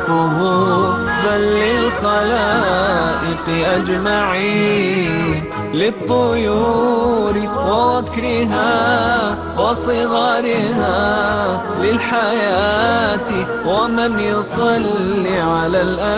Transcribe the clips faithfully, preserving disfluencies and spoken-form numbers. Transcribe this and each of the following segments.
خلقه بل للخلائق أجمعين، للطيور ووكرها وصغارها، للحياة ومن يصلي على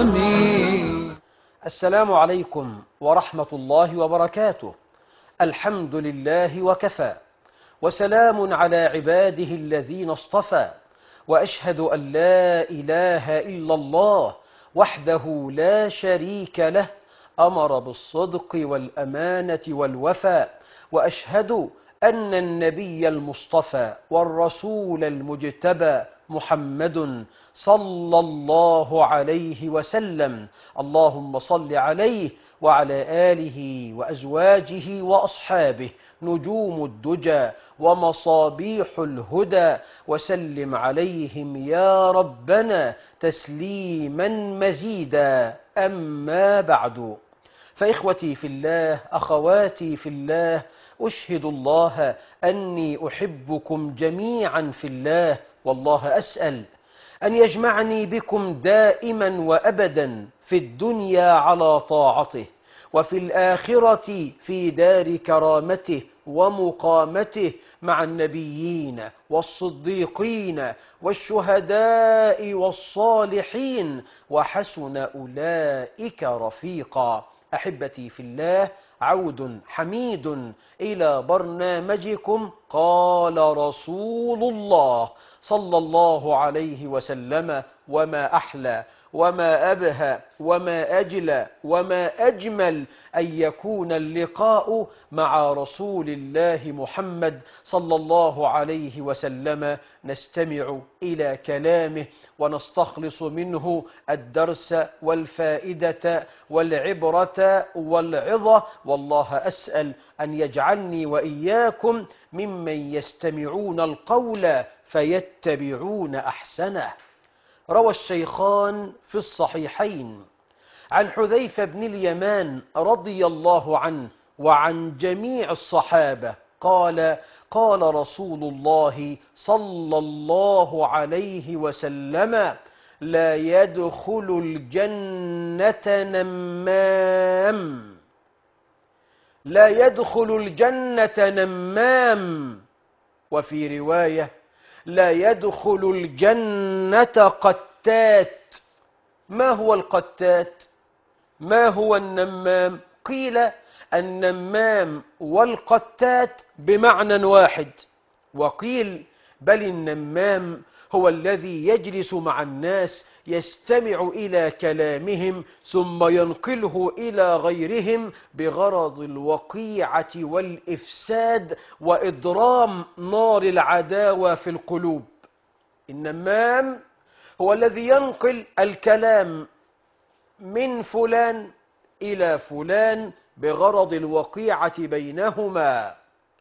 الأمين. السلام عليكم ورحمة الله وبركاته. الحمد لله وكفى، وسلام على عباده الذين اصطفى، وأشهد أن لا إله إلا الله وحده لا شريك له، أمر بالصدق والأمانة والوفاء، وأشهد أن النبي المصطفى والرسول المجتبى محمد صلى الله عليه وسلم. اللهم صل عليه وعلى آله وأزواجه وأصحابه نجوم الدجى ومصابيح الهدى، وسلم عليهم يا ربنا تسليما مزيدا. أما بعد، فإخوتي في الله، أخواتي في الله، أشهد الله أني أحبكم جميعا في الله، والله أسأل أن يجمعني بكم دائما وأبدا في الدنيا على طاعته، وفي الآخرة في دار كرامته ومقامته مع النبيين والصديقين والشهداء والصالحين، وحسن أولئك رفيقا. أحبتي في الله، عود حميد إلى برنامجكم قال رسول الله صلى الله عليه وسلم: وما أحلى وما أبهى وما أجلى وما أجمل أن يكون اللقاء مع رسول الله محمد صلى الله عليه وسلم، نستمع إلى كلامه ونستخلص منه الدرس والفائدة والعبرة والعظة، والله أسأل أن يجعلني وإياكم ممن يستمعون القول فيتبعون أحسنه. روى الشيخان في الصحيحين عن حذيفة بن اليمان رضي الله عنه وعن جميع الصحابة قال: قال رسول الله صلى الله عليه وسلم: لا يدخل الجنة نمام، لا يدخل الجنة نمام، وفي رواية: لا يدخل الجنة قتات. ما هو القتات؟ ما هو النمام؟ قيل: النمام والقتات بمعنى واحد، وقيل: بل النمام هو الذي يجلس مع الناس يستمع إلى كلامهم ثم ينقله إلى غيرهم بغرض الوقيعة والإفساد وإضرام نار العداوة في القلوب. النمام هو الذي ينقل الكلام من فلان إلى فلان بغرض الوقيعة بينهما،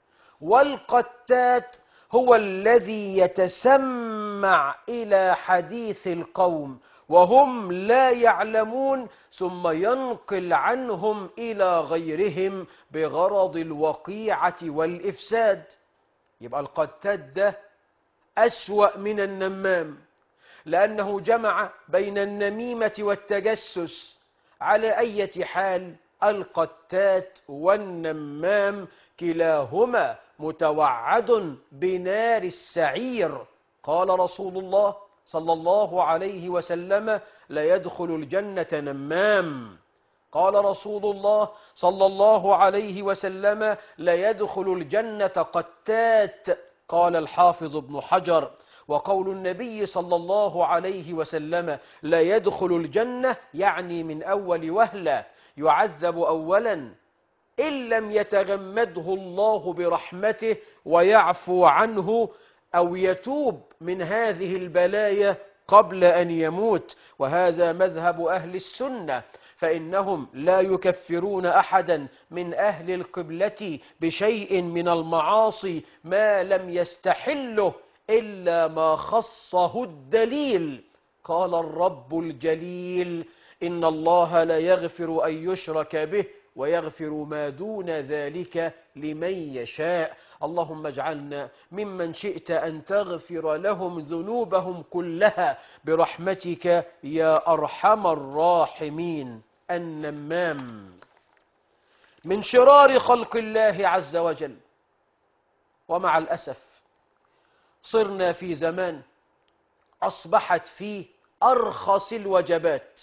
والقتات هو الذي يتسمع إلى حديث القوم وهم لا يعلمون ثم ينقل عنهم إلى غيرهم بغرض الوقيعة والإفساد. يبقى القتات ده أسوأ من النمام، لأنه جمع بين النميمة والتجسس. على أي حال، القتات والنمام كلاهما متوعد بنار السعير. قال رسول الله صلى الله عليه وسلم: لا يدخل الجنة نمام. قال رسول الله صلى الله عليه وسلم: لا يدخل الجنة قتات. قال الحافظ ابن حجر: وقول النبي صلى الله عليه وسلم لا يدخل الجنة يعني من أول وهلة، يعذب أولا إن لم يتغمده الله برحمته ويعفو عنه، أو يتوب من هذه البلايا قبل أن يموت. وهذا مذهب أهل السنة، فإنهم لا يكفرون أحدا من أهل القبلة بشيء من المعاصي ما لم يستحله إلا ما خصه الدليل. قال الرب الجليل: إن الله لا يغفر أن يشرك به ويغفر ما دون ذلك لمن يشاء. اللهم اجعلنا ممن شئت أن تغفر لهم ذنوبهم كلها برحمتك يا أرحم الراحمين. النمام من شرار خلق الله عز وجل، ومع الأسف صرنا في زمان أصبحت فيه أرخص الوجبات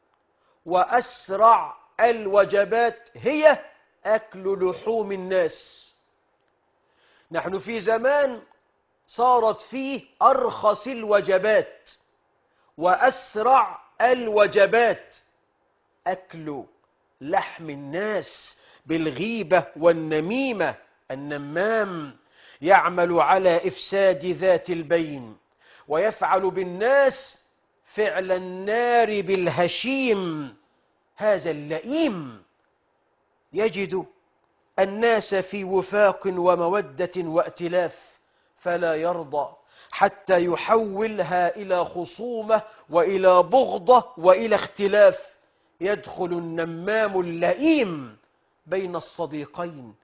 وأسرع الوجبات هي أكل لحوم الناس. نحن في زمان صارت فيه أرخص الوجبات وأسرع الوجبات أكل لحم الناس بالغيبة والنميمة. النمام يعمل على إفساد ذات البين، ويفعل بالناس فعل النار بالهشيم. هذا اللئيم يجد الناس في وفاق ومودة وائتلاف، فلا يرضى حتى يحولها إلى خصومة وإلى بغضة وإلى اختلاف. يدخل النمام اللئيم بين الصديقين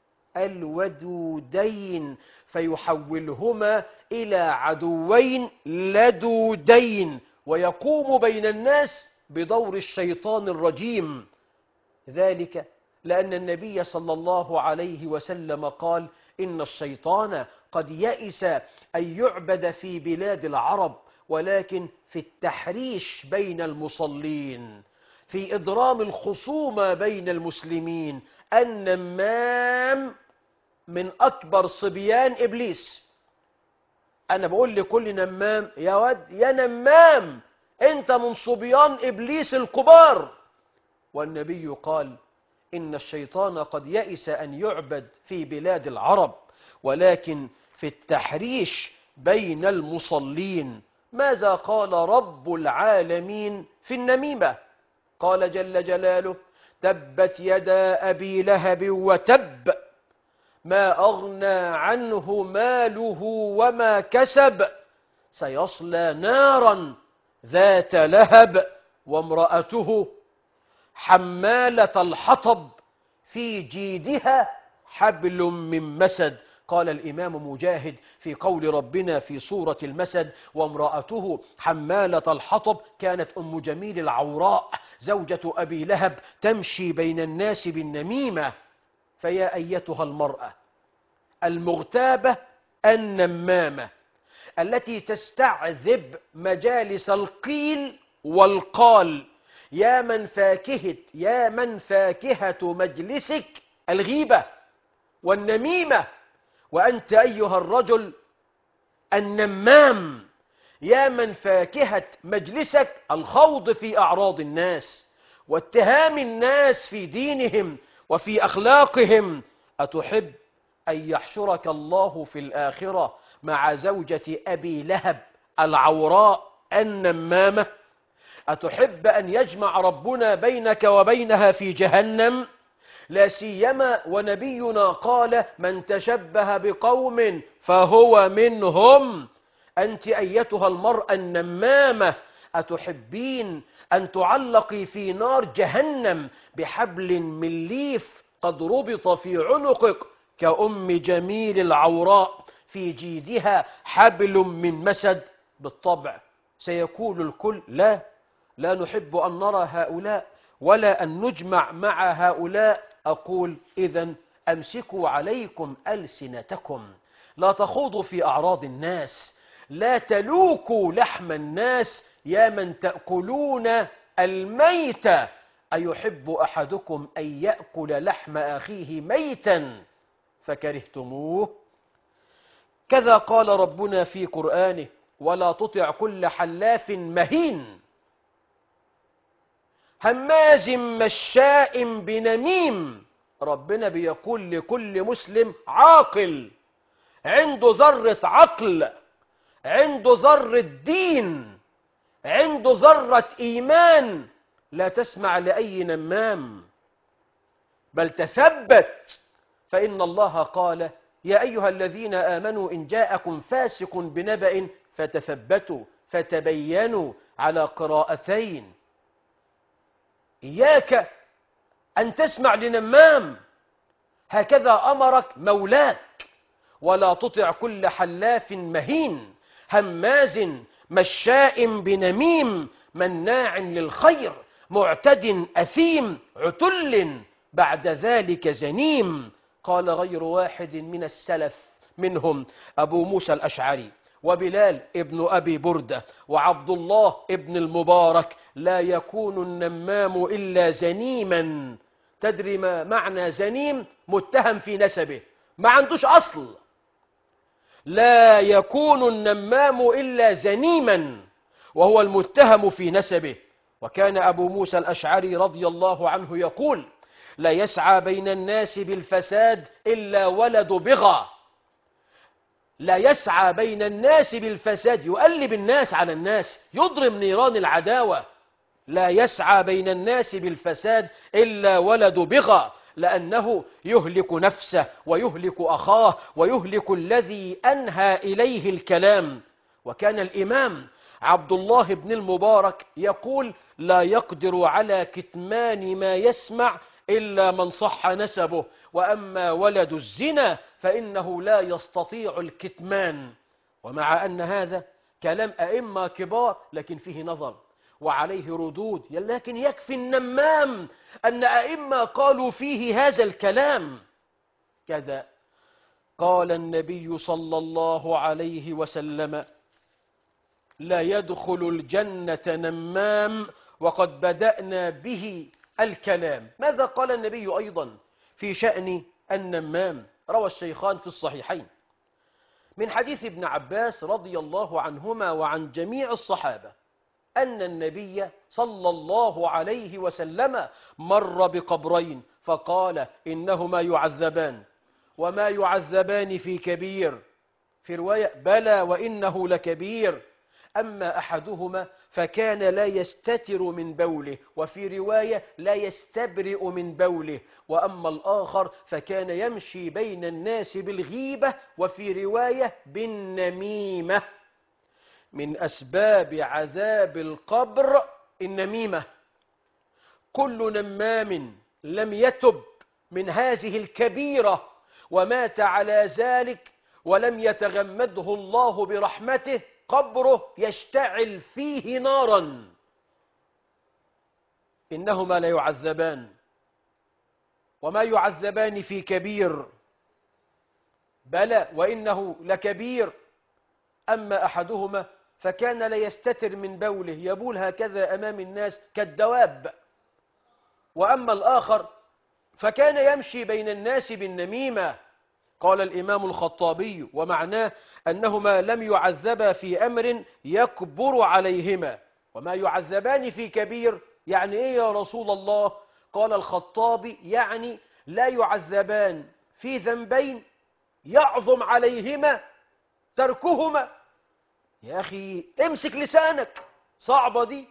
الودودين فيحولهما إلى عدوين لدودين، ويقوم بين الناس بدور الشيطان الرجيم. ذلك لأن النبي صلى الله عليه وسلم قال: إن الشيطان قد يئس أن يعبد في بلاد العرب، ولكن في التحريش بين المصلين، في إضرام الخصومة بين المسلمين. النمام من أكبر صبيان إبليس. أنا بقول لكل نمام: يا ود يا نمام، أنت من صبيان إبليس الكبار. والنبي قال: إن الشيطان قد يئس أن يعبد في بلاد العرب، ولكن في التحريش بين المصلين. ماذا قال رب العالمين في النميمة؟ قال جل جلاله: تبت يدا أبي لهب وتب، ما أغنى عنه ماله وما كسب، سيصلى نارا ذات لهب، وامرأته حمالة الحطب، في جيدها حبل من مسد. قال الإمام مجاهد في قول ربنا في سورة المسد: وامرأته حمالة الحطب، كانت أم جميل العوراء زوجة أبي لهب تمشي بين الناس بالنميمة. فيا أيتها المرأة المغتابة النمامة التي تستعذب مجالس القيل والقال، يا من فاكهة يا من فاكهة مجلسك الغيبة والنميمة، وأنت أيها الرجل النمام يا من فاكهة مجلسك الخوض في أعراض الناس واتهام الناس في دينهم وفي أخلاقهم. أتحب أن يحشرك الله في الآخرة مع زوجة أبي لهب العوراء النمامة؟ أتحب أن يجمع ربنا بينك وبينها في جهنم؟ لا سيما ونبينا قال: من تشبه بقوم فهو منهم. أنت أيتها المرأة النمامة أتحبين أن تعلقي في نار جهنم بحبل من ليف قد ربط في عنقك كأم جميل العوراء في جيدها حبل من مسد؟ بالطبع سيقول الكل: لا لا نحب أن نرى هؤلاء ولا أن نجمع مع هؤلاء. أقول: إذن أمسكوا عليكم ألسنتكم، لا تخوضوا في أعراض الناس، لا تلوكوا لحم الناس، يا من تأكلون الميتة. أيحب أحدكم أن يأكل لحم أخيه ميتا فكرهتموه؟ كذا قال ربنا في قرآنه: ولا تطع كل حلاف مهين هماز مشاء بنميم. ربنا بيقول لكل مسلم عاقل عنده ذرة عقل، عنده ذرة دين، عنده ذرة إيمان: لا تسمع لأي نمام، بل تثبت، فإن الله قال: يا أيها الذين آمنوا إن جاءكم فاسق بنبأ فتثبتوا فتبينوا، على قراءتين. إياك أن تسمع لنمام، هكذا أمرك مولاك. ولا تطع كل حلاف مهين هماز مشاء بنميم مناع للخير معتد أثيم عتل بعد ذلك زنيم. قال غير واحد من السلف منهم أبو موسى الأشعري وبلال ابن أبي بردة وعبد الله ابن المبارك: لا يكون النمام إلا زنيما. تدري ما معنى زنيم؟ متهم في نسبه، ما عندوش أصل. لا يكون النمام إلا زنيما، وهو المتهم في نسبه. وكان أبو موسى الأشعري رضي الله عنه يقول: لا يسعى بين الناس بالفساد إلا ولد بغى. لا يسعى بين الناس بالفساد، يقلب الناس على الناس، يضرم نيران العداوة. لا يسعى بين الناس بالفساد إلا ولد بغى، لأنه يهلك نفسه ويهلك أخاه ويهلك الذي أنهى إليه الكلام. وكان الإمام عبد الله بن المبارك يقول: لا يقدر على كتمان ما يسمع إلا من صح نسبه، وأما ولد الزنا فإنه لا يستطيع الكتمان. ومع أن هذا كلام أئمة كبار لكن فيه نظر وعليه ردود، لكن يكفي النمام أن أئمة قالوا فيه هذا الكلام. كذا قال النبي صلى الله عليه وسلم: لا يدخل الجنة نمام وقد بدأنا به الكلام. ماذا قال النبي أيضا في شأن النمام؟ روى الشيخان في الصحيحين من حديث ابن عباس رضي الله عنهما وعن جميع الصحابة أن النبي صلى الله عليه وسلم مر بقبرين فقال: إنهما يعذبان وما يعذبان في كبير. في رواية: بلى وإنه لكبير. أما أحدهما فكان لا يستتر من بوله، وفي رواية: لا يستبرئ من بوله. وأما الآخر فكان يمشي بين الناس بالغيبة، وفي رواية: بالنميمة. من أسباب عذاب القبر النميمة. كل نمام لم يتب من هذه الكبيرة ومات على ذلك ولم يتغمده الله برحمته، قبره يشتعل فيه نارا. إنهما لا يعذبان وما يعذبان في كبير. بلى وإنه لكبير. أما أحدهما فكان لا يستتر من بوله، يبول هكذا أمام الناس كالدواب. وأما الآخر فكان يمشي بين الناس بالنميمة. قال الإمام الخطابي: ومعناه أنهما لم يعذبا في أمر يكبر عليهما. وما يعذبان في كبير يعني إيه يا رسول الله؟ قال الخطابي: يعني لا يعذبان في ذنبين يعظم عليهما تركهما. يا أخي امسك لسانك، صعبة دي،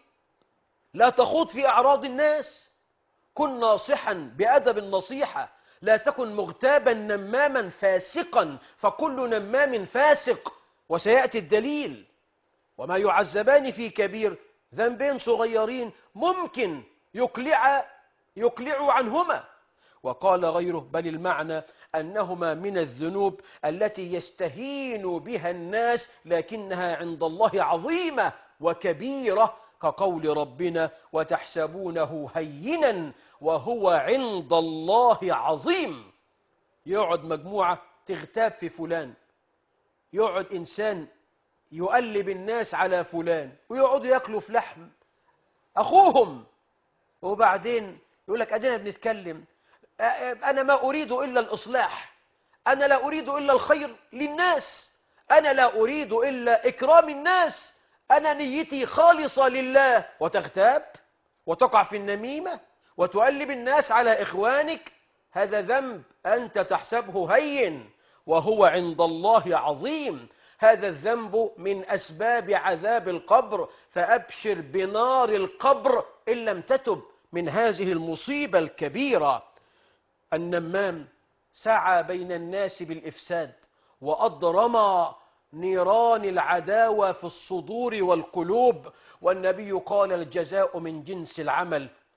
لا تخوض في أعراض الناس، كن ناصحا بأدب النصيحة، لا تكن مغتابا نماما فاسقا، فكل نمام فاسق، وسيأتي الدليل. وما يعذبان في كبير، ذنبين صغيرين ممكن يقلع يقلع عنهما. وقال غيره: بل المعنى أنهما من الذنوب التي يستهين بها الناس لكنها عند الله عظيمة وكبيرة، كقول ربنا: وتحسبونه هينا وهو عند الله عظيم. يقعد مجموعة تغتاب في فلان، يقعد إنسان يقلب الناس على فلان، ويقعدوا يأكلوا في لحم أخوهم، وبعدين يقول لك: أدينا بنتكلم، أنا ما أريد إلا الإصلاح، أنا لا أريد إلا الخير للناس، أنا لا أريد إلا إكرام الناس، أنا نيتي خالصة لله. وتغتاب وتقع في النميمة وتقلب الناس على إخوانك. هذا ذنب أنت تحسبه هين وهو عند الله عظيم. هذا الذنب من أسباب عذاب القبر، فأبشر بنار القبر إن لم تتب من هذه المصيبة الكبيرة. النمام سعى بين الناس بالإفساد وأضرم نيران العداوة في الصدور والقلوب، والنبي قال: الجزاء من جنس العمل.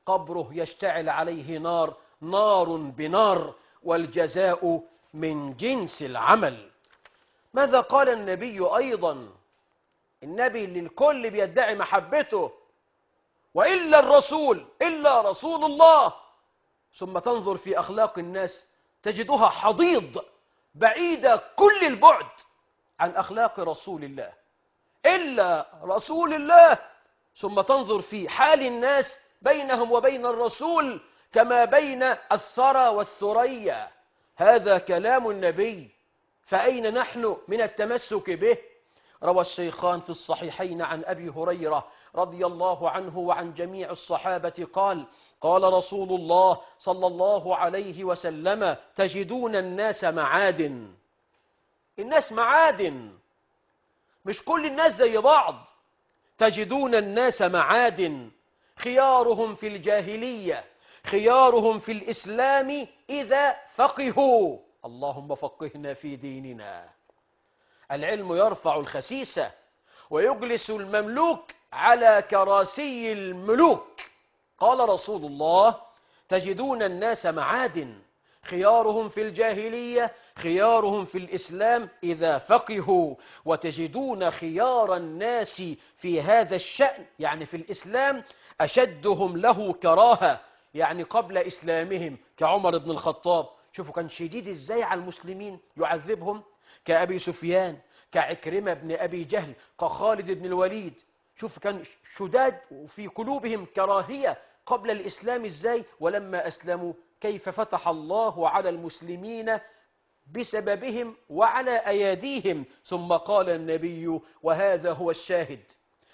قبره يشتعل عليه نار، نار بنار، والجزاء من جنس العمل. ماذا قال النبي أيضا؟ النبي للكل بيدعي محبته، وإلا الرسول إلا رسول الله. ثم تنظر في أخلاق الناس تجدها حضيض، بعيدة كل البعد عن أخلاق رسول الله، إلا رسول الله. ثم تنظر في حال الناس بينهم وبين الرسول كما بين الثرى والثريا. هذا كلام النبي، فأين نحن من التمسك به؟ روى الشيخان في الصحيحين عن أبي هريرة رضي الله عنه وعن جميع الصحابة قال: قال رسول الله صلى الله عليه وسلم: تجدون الناس معادن. الناس معادن، مش كل الناس زي بعض. تجدون الناس معادن، خيارهم في الجاهلية خيارهم في الإسلام إذا فقهوا. اللهم فقهنا في ديننا. العلم يرفع الخسيسة ويجلس المملوك على كراسي الملوك. قال رسول الله: تجدون الناس معادن، خيارهم في الجاهلية خيارهم في الإسلام إذا فقهوا، وتجدون خيار الناس في هذا الشأن، يعني في الإسلام، أشدهم له كراهة، يعني قبل إسلامهم، كعمر بن الخطاب. شوفوا كان شديد إزاي على المسلمين، يعذبهم، كأبي سفيان، كعكرمة بن أبي جهل، كخالد بن الوليد. شوف كان شداد وفي قلوبهم كراهية قبل الإسلام إزاي، ولما أسلموا كيف فتح الله على المسلمين بسببهم وعلى أيديهم. ثم قال النبي، وهذا هو الشاهد: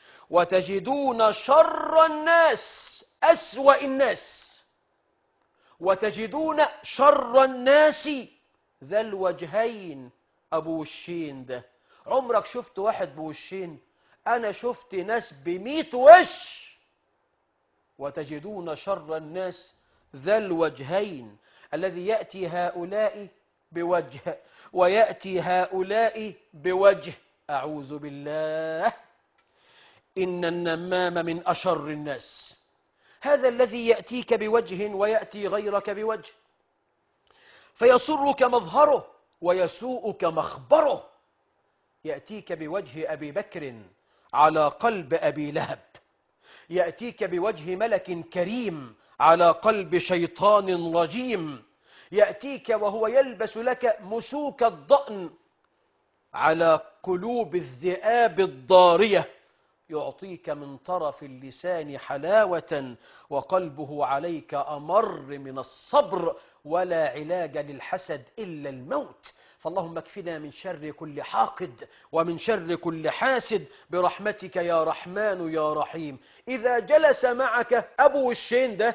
وتجدون شر الناس أسوأ الناس، وتجدون شر الناس ذا الوجهين. أبو وشين ده، عمرك شفت واحد بوشين؟ أنا شفت ناس بميت وش. وتجدون شر الناس ذا الوجهين، الذي يأتي هؤلاء بوجه ويأتي هؤلاء بوجه. أعوذ بالله، إن النمام من أشر الناس. هذا الذي يأتيك بوجه ويأتي غيرك بوجه، فيسرك مظهره ويسوءك مخبره. يأتيك بوجه أبي بكر على قلب أبي لهب، يأتيك بوجه ملك كريم على قلب شيطان رجيم، يأتيك وهو يلبس لك مسوك الضأن على قلوب الذئاب الضارية، يعطيك من طرف اللسان حلاوة وقلبه عليك أمر من الصبر، ولا علاج للحسد إلا الموت. فاللهم اكفنا من شر كل حاقد ومن شر كل حاسد برحمتك يا رحمن يا رحيم. إذا جلس معك أبو وشين ده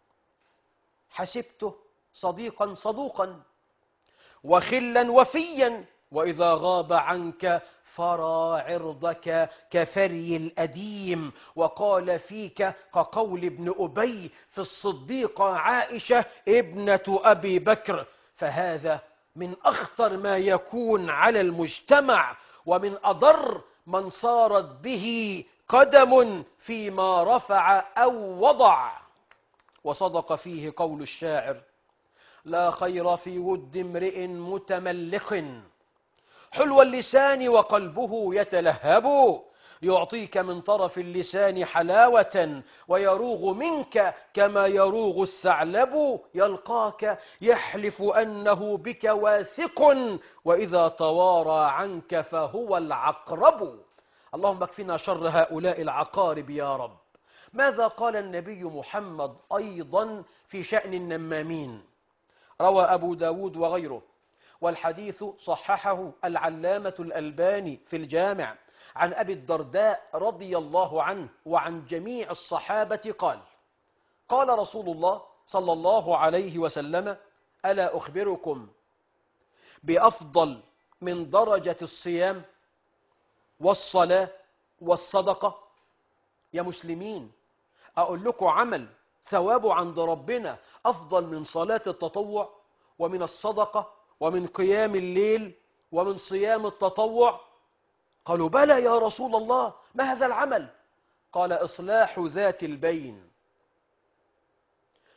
حسبته صديقا صدوقا وخلا وفيا، وإذا غاب عنك فرى عرضك كفري الأديم، وقال فيك كقول ابن أبي في الصديقة عائشة ابنة أبي بكر. فهذا من أخطر ما يكون على المجتمع، ومن أضر من صارت به قدم فيما رفع أو وضع. وصدق فيه قول الشاعر: لا خير في ود امرئ متملق حلو اللسان وقلبه يتلهب، يعطيك من طرف اللسان حلاوة ويروغ منك كما يروغ الثعلب، يلقاك يحلف أنه بك واثق وإذا توارى عنك فهو العقرب. اللهم اكفنا شر هؤلاء العقارب يا رب. ماذا قال النبي محمد أيضا في شأن النمامين؟ روى أبو داود وغيره، والحديث صححه العلامة الألباني في الجامع، عن أبي الدرداء رضي الله عنه وعن جميع الصحابة قال: قال رسول الله صلى الله عليه وسلم: ألا أخبركم بأفضل من درجة الصيام والصلاة والصدقة؟ يا مسلمين، أقول لكم عمل ثوابه عند ربنا أفضل من صلاة التطوع ومن الصدقة ومن قيام الليل ومن صيام التطوع؟ قالوا: بلى يا رسول الله، ما هذا العمل؟ قال: إصلاح ذات البين.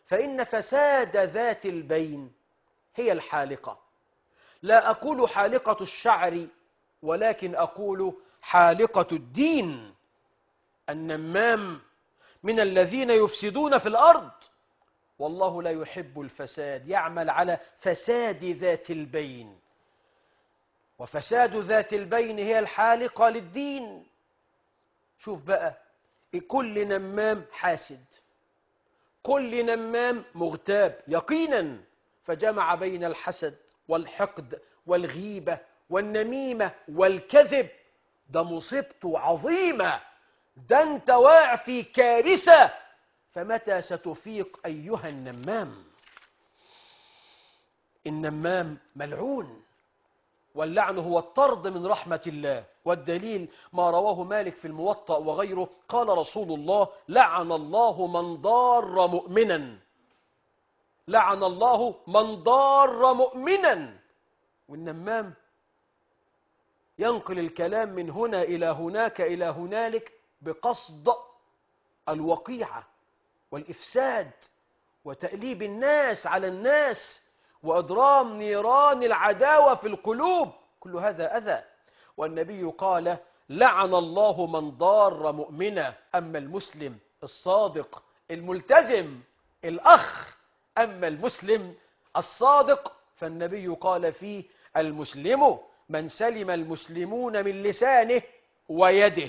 فإن فساد ذات البين هي الحالقة. لا أقول حالقة الشعر، ولكن أقول حالقة الدين. النمام من الذين يفسدون في الأرض، والله لا يحب الفساد، يعمل على فساد ذات البين. وفساد ذات البين هي الحالقة للدين. شوف بقى، كل نمام حاسد، كل نمام مغتاب يقينا، فجمع بين الحسد والحقد والغيبة والنميمة والكذب. ده مصيبته عظيمة، ده انت واقع في كارثة. فمتى ستفيق أيها النمام؟ النمام ملعون، واللعن هو الطرد من رحمة الله. والدليل ما رواه مالك في الموطأ وغيره، قال رسول الله: لعن الله من ضار مؤمنا، لعن الله من ضار مؤمنا. والنمام ينقل الكلام من هنا إلى هناك إلى هنالك بقصد الوقيعة والإفساد وتأليب الناس على الناس وإضرام نيران العداوة في القلوب. كل هذا أذى. والنبي قال: لعن الله من ضار مؤمنا. أما المسلم الصادق الملتزم الأخ، أما المسلم الصادق فالنبي قال فيه: المسلم من سلم المسلمون من لسانه ويده.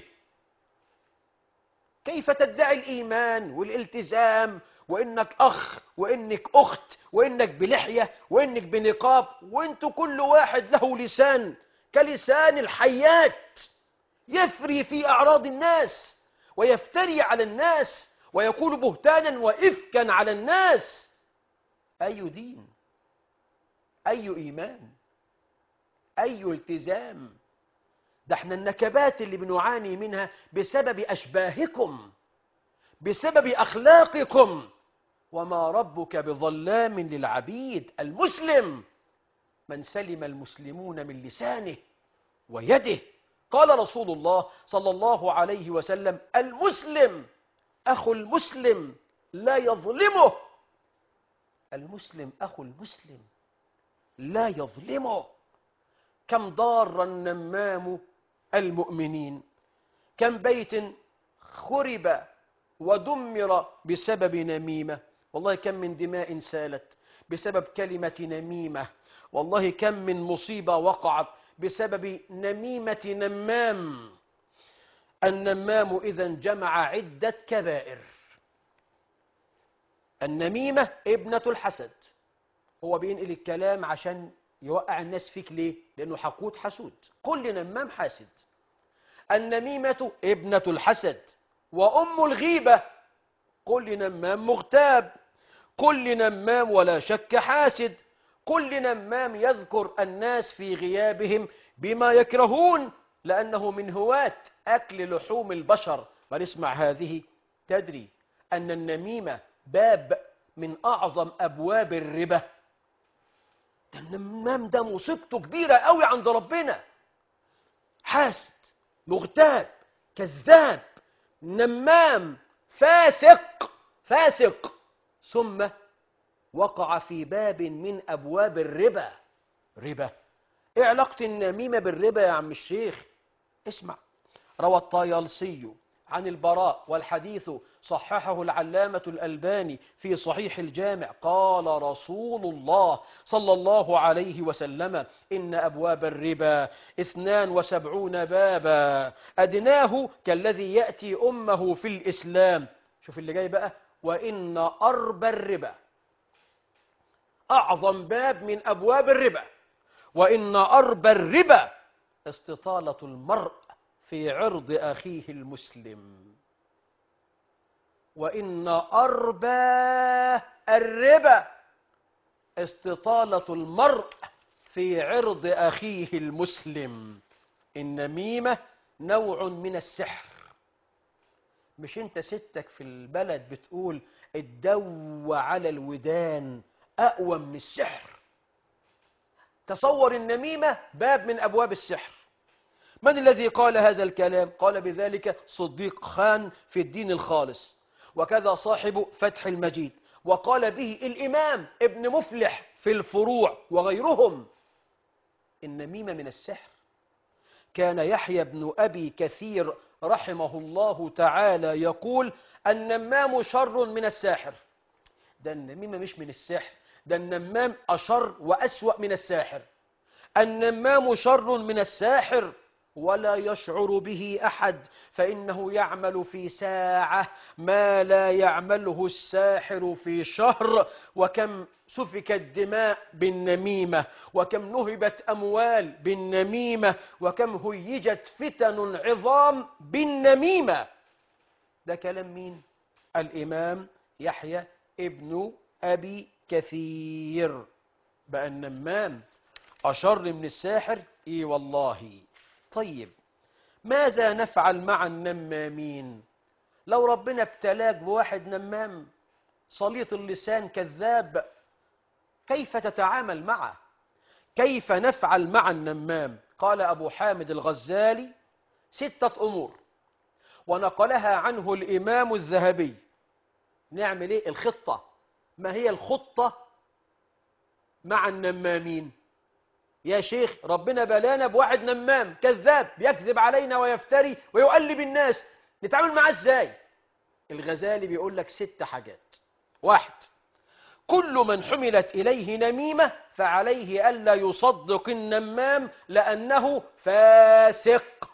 كيف تدعي الإيمان والالتزام وإنك أخ وإنك أخت وإنك بلحية وإنك بنقاب، وإنتوا كل واحد له لسان كلسان الحيات، يفري في أعراض الناس ويفتري على الناس ويقول بهتانا وإفكا على الناس؟ أي دين؟ أي إيمان؟ أي التزام؟ ده احنا النكبات اللي بنعاني منها بسبب أشباهكم، بسبب أخلاقكم. وما ربك بظلام للعبيد. المسلم من سلم المسلمون من لسانه ويده. قال رسول الله صلى الله عليه وسلم: المسلم أخو المسلم لا يظلمه. المسلم أخو المسلم لا يظلمه. كم ضار النمام المؤمنين، كم بيت خرب ودمر بسبب نميمة. والله كم من دماء سالت بسبب كلمة نميمة. والله كم من مصيبة وقعت بسبب نميمة نمام. النمام إذا جمع عدة كبائر. النميمة ابنة الحسد، هو بينقل الكلام عشان يوقع الناس فيك. ليه؟ لأنه حقود حسود. كل نمام حاسد. النميمة ابنة الحسد وأم الغيبة. كل نمام مغتاب، كل نمام ولا شك حاسد، كل نمام يذكر الناس في غيابهم بما يكرهون، لأنه من هواة أكل لحوم البشر. فنسمع هذه. تدري أن النميمة باب من أعظم أبواب الربا؟ ده النمام ده مصيبته كبيرة قوي عند ربنا. حاسد، مغتاب، كذاب، نمام، فاسق فاسق، ثم وقع في باب من أبواب الربا. ربا؟ إيه علاقة النميمة بالربا يا عم الشيخ؟ اسمع. روى الطيالسي عن البراء، والحديث صححه العلامة الألباني في صحيح الجامع، قال رسول الله صلى الله عليه وسلم: إن أبواب الربا اثنان وسبعون بابا، أدناه كالذي يأتي أمه في الإسلام. شوف اللي جاي بقى: وإن أربى الربا، أعظم باب من أبواب الربا، وإن أربى الربا استطالة المرء في عرض أخيه المسلم. وإن أربى الربا استطالة المرء في عرض أخيه المسلم. النميمة نوع من السحر. مش انت ستك في البلد بتقول الدو على الودان أقوى من السحر؟ تصور النميمة باب من أبواب السحر. من الذي قال هذا الكلام؟ قال بذلك صديق خان في الدين الخالص، وكذا صاحب فتح المجيد، وقال به الإمام ابن مفلح في الفروع وغيرهم. النميمة من السحر. كان يحيى بن أبي كثير رحمه الله تعالى يقول: النمام شر من الساحر. ده النميمة مش من السحر، ده النمام أشر وأسوأ من الساحر. النمام شر من الساحر ولا يشعر به أحد، فإنه يعمل في ساعة ما لا يعمله الساحر في شهر. وكم سفكت دماء بالنميمة، وكم نهبت أموال بالنميمة، وكم هيجت فتن عظام بالنميمة. ده كلام مين؟ الإمام يحيى ابن أبي كثير. بقى النمام أشر من الساحر؟ إيه والله. طيب ماذا نفعل مع النمامين؟ لو ربنا ابتلاك بواحد نمام صليط اللسان كذاب، كيف تتعامل معه؟ كيف نفعل مع النمام؟ قال أبو حامد الغزالي ستة أمور، ونقلها عنه الإمام الذهبي. نعمل إيه؟ الخطة. ما هي الخطة مع النمامين؟ يا شيخ ربنا بلانا بواحد نمام كذاب بيكذب علينا ويفتري ويقلب الناس، نتعامل معاه ازاي؟ الغزالي بيقول لك ست حاجات. واحد: كل من حملت إليه نميمة فعليه ألا يصدق النمام لأنه فاسق.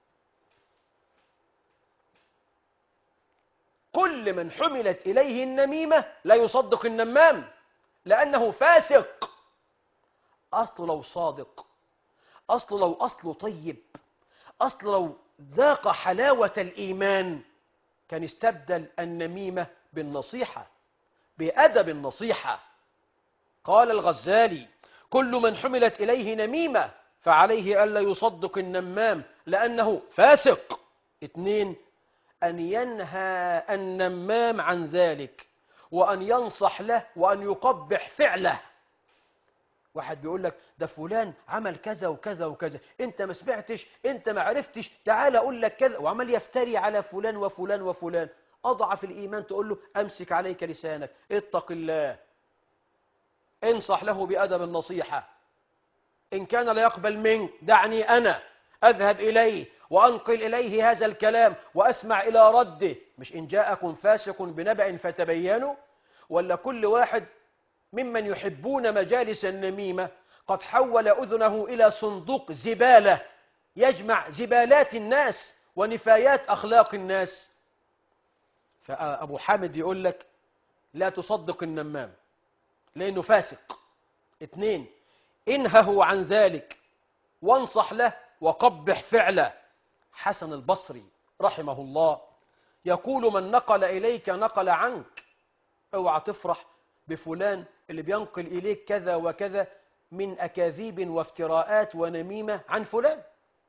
كل من حملت إليه النميمة لا يصدق النمام لأنه فاسق. أصل لو صادق، أصل لو أصله طيب، أصل لو ذاق حلاوة الإيمان، كان استبدل النميمة بالنصيحة، بأدب النصيحة. قال الغزالي: كل من حملت إليه نميمة فعليه ألا يصدق النمام لأنه فاسق. اثنين: أن ينهى النمام عن ذلك، وأن ينصح له، وأن يقبح فعله. واحد بيقول لك ده فلان عمل كذا وكذا وكذا، انت ما سمعتش، انت ما عرفتش، تعال اقول لك كذا، وعمل يفتري على فلان وفلان وفلان. اضعف الايمان تقول له امسك عليك لسانك، اتق الله، انصح له بادب النصيحه. ان كان لا يقبل منك دعني انا اذهب اليه وانقل اليه هذا الكلام واسمع الى رده. مش ان جاءكم فاسق بنبأ فتبينوا. ولا كل واحد ممن يحبون مجالس النميمة قد حول أذنه إلى صندوق زبالة يجمع زبالات الناس ونفايات أخلاق الناس. فأبو حامد يقول لك لا تصدق النمام لأنه فاسق. اثنين: انهه عن ذلك وانصح له وقبح فعله. حسن البصري رحمه الله يقول: من نقل إليك نقل عنك. اوعى تفرح بفلان اللي بينقل إليك كذا وكذا من أكاذيب وافتراءات ونميمة عن فلان.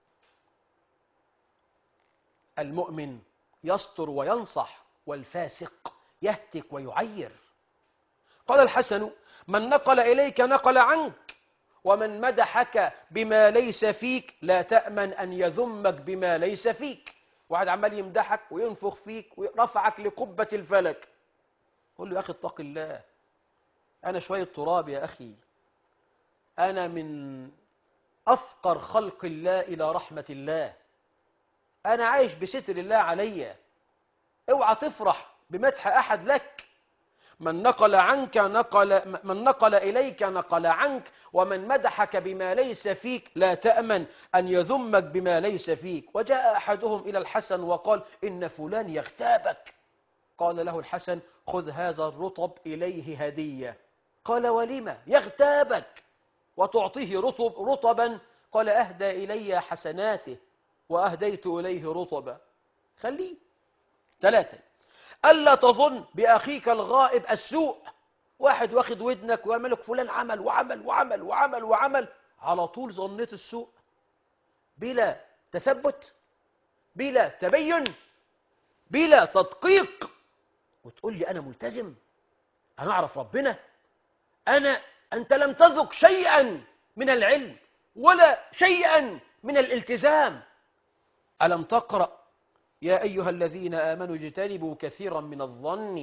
المؤمن يستر وينصح، والفاسق يهتك ويعير. قال الحسن: من نقل إليك نقل عنك، ومن مدحك بما ليس فيك لا تأمن أن يذمك بما ليس فيك. واحد عمال يمدحك وينفخ فيك ويرفعك لقبة الفلك، قل له يا أخي اتق الله، أنا شوية تراب يا أخي، أنا من أفقر خلق الله إلى رحمة الله، أنا عايش بستر الله علي. اوعى تفرح بمدح أحد لك. من نقل عنك نقل من نقل إليك نقل عنك، ومن مدحك بما ليس فيك لا تأمن أن يذمك بما ليس فيك. وجاء أحدهم إلى الحسن وقال: إن فلان يغتابك. قال له الحسن: خذ هذا الرطب إليه هدية. قال: ولم يغتابك وتعطيه رطب رطبا؟ قال: أهدى إلي حسناته وأهديت إليه رطبا. خليه. ثلاثة: ألا تظن بأخيك الغائب السوء. واحد واخد ودنك ويعمل لك فلان عمل وعمل وعمل وعمل وعمل، على طول ظنيت السوء بلا تثبت، بلا تبين، بلا تدقيق، وتقول لي أنا ملتزم، أنا أعرف ربنا، أنا أنت لم تذق شيئا من العلم ولا شيئا من الالتزام. ألم تقرأ يا أيها الذين آمنوا اجتنبوا كثيرا من الظن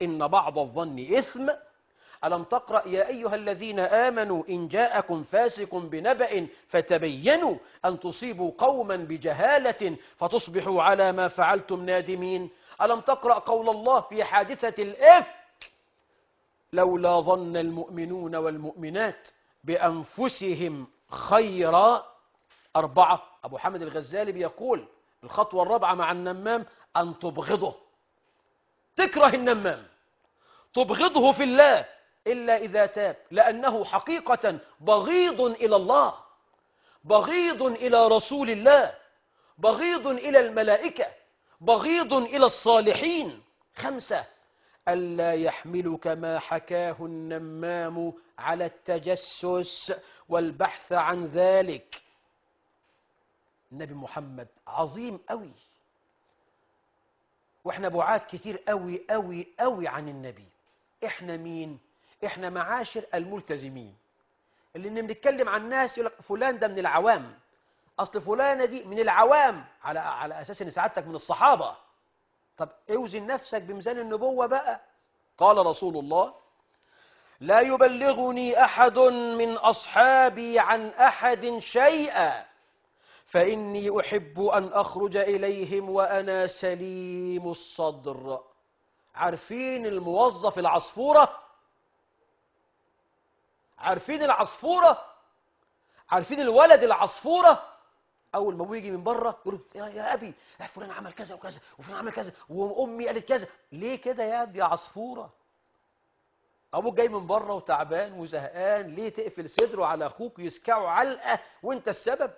إن بعض الظن إثم. ألم تقرأ يا أيها الذين آمنوا إن جاءكم فاسق بنبأ فتبينوا أن تصيبوا قوما بجهالة فتصبحوا على ما فعلتم نادمين. ألم تقرأ قول الله في حادثة الإفك لولا ظن المؤمنون والمؤمنات بأنفسهم خيرا. أربعة. أبو حامد الغزالي بيقول الخطوة الرابعة مع النمام أن تبغضه، تكره النمام، تبغضه في الله إلا إذا تاب، لأنه حقيقة بغيض إلى الله، بغيض إلى رسول الله، بغيض إلى الملائكة، بغيض إلى الصالحين. خمسة. ألا يحملك ما حكاه النمام على التجسس والبحث عن ذلك. النبي محمد عظيم قوي، واحنا بعاد كتير قوي قوي قوي عن النبي. احنا مين؟ احنا معاشر الملتزمين اللي بنتكلم عن الناس يقول لك فلان ده من العوام، اصل فلانه دي من العوام، على على اساس ان سعادتك من الصحابه. طب اوزن نفسك بميزان النبوه بقى. قال رسول الله لا يبلغني احد من اصحابي عن احد شيئا فاني احب ان اخرج اليهم وانا سليم الصدر. عارفين الموظف العصفوره؟ عارفين العصفوره؟ عارفين الولد العصفوره؟ اول ما بيجي من بره يقول يا, يا ابي فلان عمل كذا وكذا وفلان عمل كذا وامي قالت كذا. ليه كده يا دي عصفوره؟ ابوك جاي من بره وتعبان وزهقان، ليه تقفل صدره على اخوك يسكعه علقه وانت السبب؟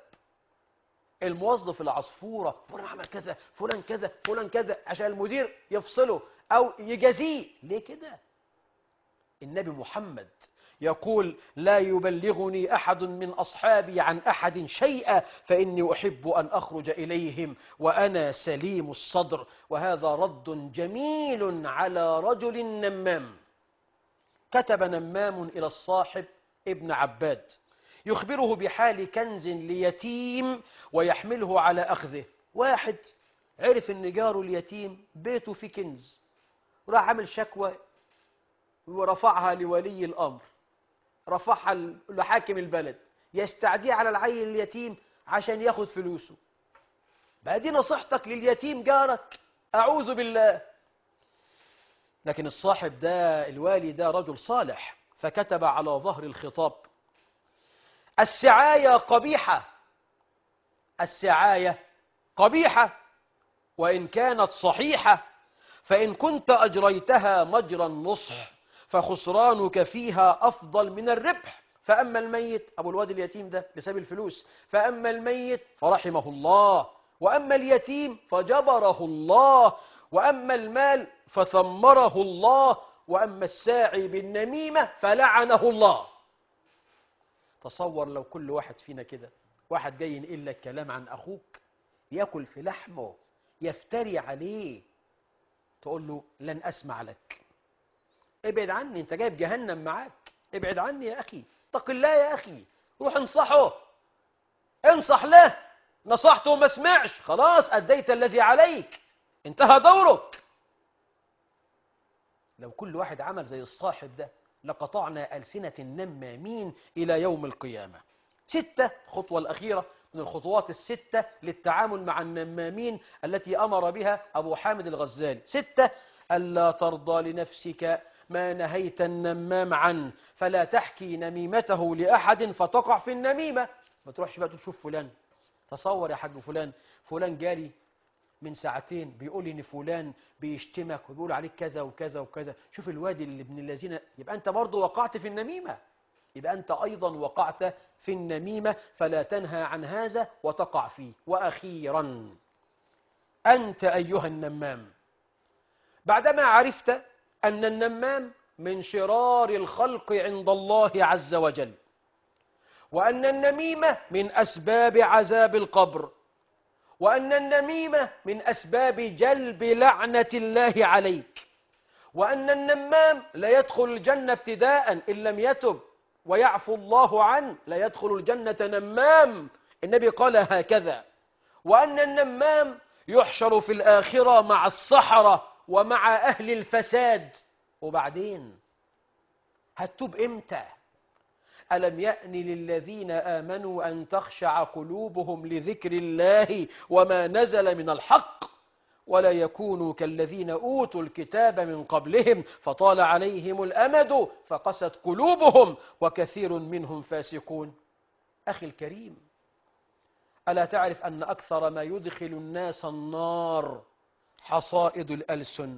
الموظف العصفوره فلان عمل كذا فلان كذا فلان كذا عشان المدير يفصله او يجازيه. ليه كده؟ النبي محمد يقول لا يبلغني أحد من أصحابي عن أحد شيئا فإني أحب أن أخرج إليهم وأنا سليم الصدر. وهذا رد جميل على رجل نمام. كتب نمام إلى الصاحب ابن عباد يخبره بحال كنز ليتيم ويحمله على أخذه. واحد عرف أن جاره اليتيم بيته فيه كنز، راح عمل شكوى ورفعها لولي الأمر، رفعها لحاكم البلد يستعديه على العيل اليتيم عشان ياخد فلوسه. بقى دي نصيحتك لليتيم جارك؟ أعوذ بالله. لكن الصاحب ده الوالي ده رجل صالح، فكتب على ظهر الخطاب السعاية قبيحة، السعاية قبيحة وإن كانت صحيحة، فإن كنت أجريتها مجرى النصح فخسرانك فيها أفضل من الربح. فأما الميت أبو الواد اليتيم ده بسبب الفلوس، فأما الميت فرحمه الله، وأما اليتيم فجبره الله، وأما المال فثمره الله، وأما الساعي بالنميمة فلعنه الله. تصور لو كل واحد فينا كده، واحد جاي ينقل لك كلام عن أخوك يأكل في لحمه يفتري عليه، تقول له لن أسمع لك، ابعد عني، انت جايب جهنم معاك، ابعد عني يا أخي، اتق الله يا أخي، روح انصحه، انصح له. نصحته وما سمعش، خلاص أديت الذي عليك، انتهى دورك. لو كل واحد عمل زي الصاحب ده لقطعنا ألسنة النمامين إلى يوم القيامة. ستة، خطوة الأخيرة من الخطوات الستة للتعامل مع النمامين التي أمر بها أبو حامد الغزالي. ستة، ألا ترضى لنفسك ما نهيت النمام عنه، فلا تحكي نميمته لأحد فتقع في النميمة. ما تروحش بقى تشوف فلان، تصور يا حاج فلان، فلان جالي من ساعتين بيقول لي ان فلان بيشتمك وبيقول عليك كذا وكذا وكذا، شوف الواد اللي ابن الذين، يبقى انت برضه وقعت في النميمة، يبقى انت ايضا وقعت في النميمة، فلا تنهى عن هذا وتقع فيه. واخيرا انت ايها النمام، بعدما عرفت ان النمام من شرار الخلق عند الله عز وجل، وان النميمة من اسباب عذاب القبر، وأن النميمة من أسباب جلب لعنة الله عليك، وأن النمام لا يدخل الجنة ابتداء إن لم يتب ويعفو الله عنه، لا يدخل الجنة نمام، النبي قال هكذا، وأن النمام يحشر في الآخرة مع السحرة ومع أهل الفساد. وبعدين هتتوب امتى؟ ألم يأن للذين آمنوا أن تخشع قلوبهم لذكر الله وما نزل من الحق ولا يكونوا كالذين أوتوا الكتاب من قبلهم فطال عليهم الأمد فقست قلوبهم وكثير منهم فاسقون. أخي الكريم، ألا تعرف أن أكثر ما يدخل الناس النار حصائد الألسن؟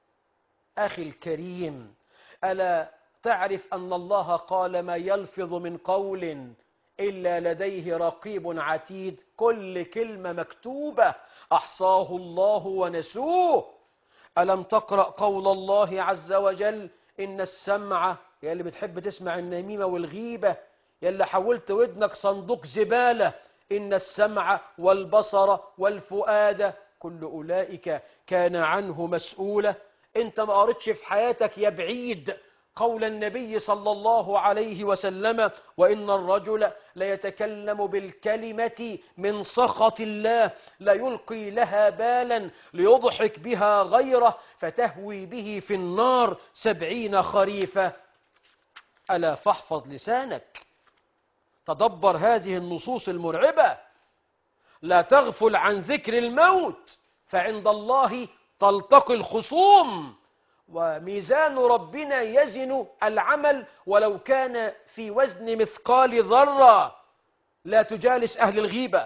أخي الكريم، ألا تعرف أن الله قال ما يلفظ من قول إلا لديه رقيب عتيد؟ كل كلمة مكتوبة أحصاه الله ونسوه. ألم تقرأ قول الله عز وجل إن السمع، يا اللي بتحب تسمع النميمة والغيبة، يا اللي حولت ودنك صندوق زبالة، إن السمع والبصر والفؤاد كل أولئك كان عنه مسؤولة. أنت ما قريتش في حياتك يا بعيد قول النبي صلى الله عليه وسلم وإن الرجل ليتكلم بالكلمة من سخط الله لا يلقي لها بالا ليضحك بها غيره فتهوي به في النار سبعين خريفا. ألا فاحفظ لسانك، تدبر هذه النصوص المرعبة، لا تغفل عن ذكر الموت فعند الله تلتقي الخصوم، وميزان ربنا يزن العمل ولو كان في وزن مثقال ذرة. لا تجالس أهل الغيبة،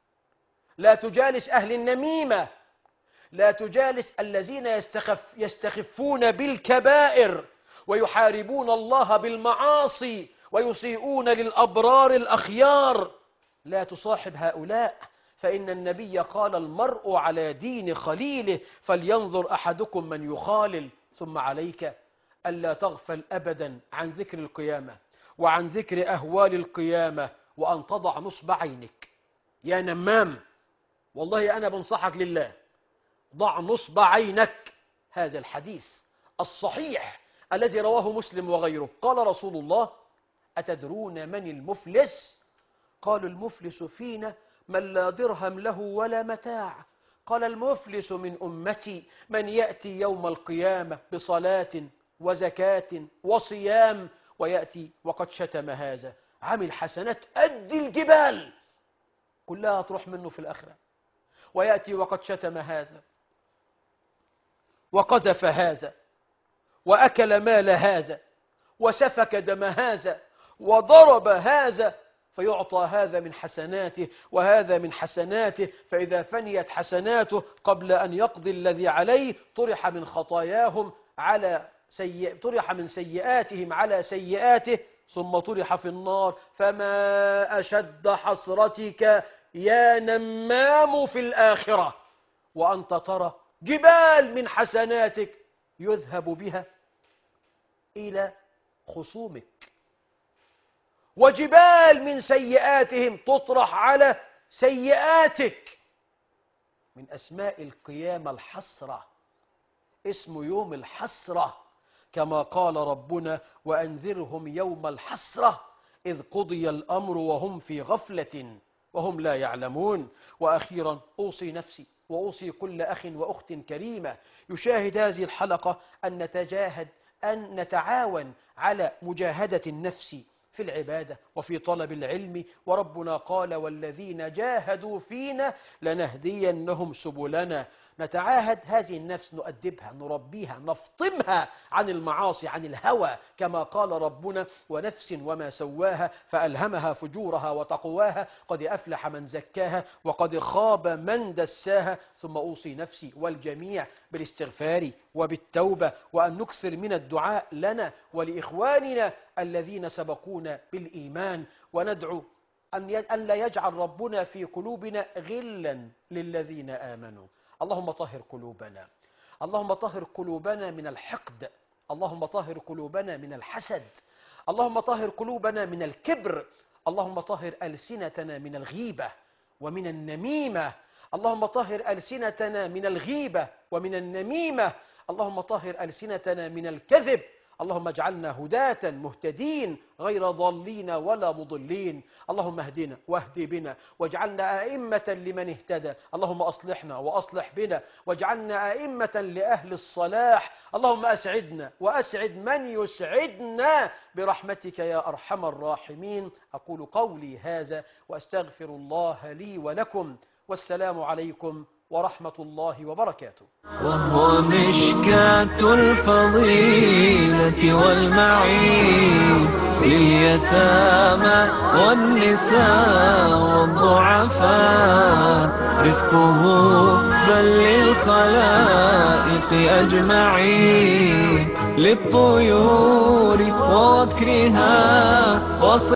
لا تجالس أهل النميمة، لا تجالس الذين يستخف يستخفون بالكبائر ويحاربون الله بالمعاصي ويسيئون للأبرار الأخيار. لا تصاحب هؤلاء، فإن النبي قال المرء على دين خليله فلينظر أحدكم من يخالل. ثم عليك ألا تغفل أبدا عن ذكر القيامة وعن ذكر أهوال القيامة، وأن تضع نصب عينك. يا نمام، والله أنا بنصحك لله، ضع نصب عينك. هذا الحديث الصحيح الذي رواه مسلم وغيره، قال رسول الله أتدرون من المفلس؟ قالوا المفلس فينا من لا درهم له ولا متاع. قال المفلس من أمتي من يأتي يوم القيامة بصلاة وزكاة وصيام ويأتي وقد شتم هذا، عمل حسنات قد الجبال كلها تروح منه في الآخرة، ويأتي وقد شتم هذا وقذف هذا وأكل مال هذا وسفك دم هذا وضرب هذا، فيعطى هذا من حسناته وهذا من حسناته، فإذا فنيت حسناته قبل أن يقضي الذي عليه طرح من خطاياهم على سيئ طرح من سيئاتهم على سيئاته ثم طرح في النار. فما أشد حسرتك يا نمام في الآخرة، وأنت ترى جبال من حسناتك يذهب بها إلى خصومك، وجبال من سيئاتهم تطرح على سيئاتك. من أسماء القيامة الحسرة، اسم يوم الحسرة، كما قال ربنا وأنذرهم يوم الحسرة إذ قضي الأمر وهم في غفلة وهم لا يعلمون. وأخيرا أوصي نفسي وأوصي كل أخ وأخت كريمة يشاهد هذه الحلقة أن نتجاهد أن نتعاون على مجاهدة النفس في العبادة وفي طلب العلم. وربنا قال والذين جاهدوا فينا لنهدينهم سبلنا. نتعاهد هذه النفس، نؤدبها، نربيها، نفطمها عن المعاصي، عن الهوى، كما قال ربنا ونفس وما سواها فألهمها فجورها وتقواها قد أفلح من زكاها وقد خاب من دساها. ثم أوصي نفسي والجميع بالاستغفار وبالتوبة، وأن نكثر من الدعاء لنا ولإخواننا الذين سبقونا بالإيمان، وندعو أن لا يجعل ربنا في قلوبنا غلا للذين آمنوا. اللهم طهر قلوبنا، اللهم طهر قلوبنا من الحقد، اللهم طهر قلوبنا من الحسد، اللهم طهر قلوبنا من الكبر، اللهم طهر ألسنتنا من الغيبة ومن النميمة، اللهم طهر ألسنتنا من الغيبة ومن النميمة، اللهم طهر ألسنتنا من الكذب، اللهم اجعلنا هداة مهتدين غير ضالين ولا مضلين. اللهم اهدنا واهد بنا واجعلنا أئمة لمن اهتدى. اللهم أصلحنا وأصلح بنا واجعلنا أئمة لأهل الصلاح. اللهم أسعدنا وأسعد من يسعدنا برحمتك يا أرحم الراحمين. أقول قولي هذا وأستغفر الله لي ولكم، والسلام عليكم ورحمة الله وبركاته. وهو مشكاة الفضيلة والمعين لليتامى والنساء والضعفاء، رفقه بل للخلائق أجمعين، للطيور ووكرها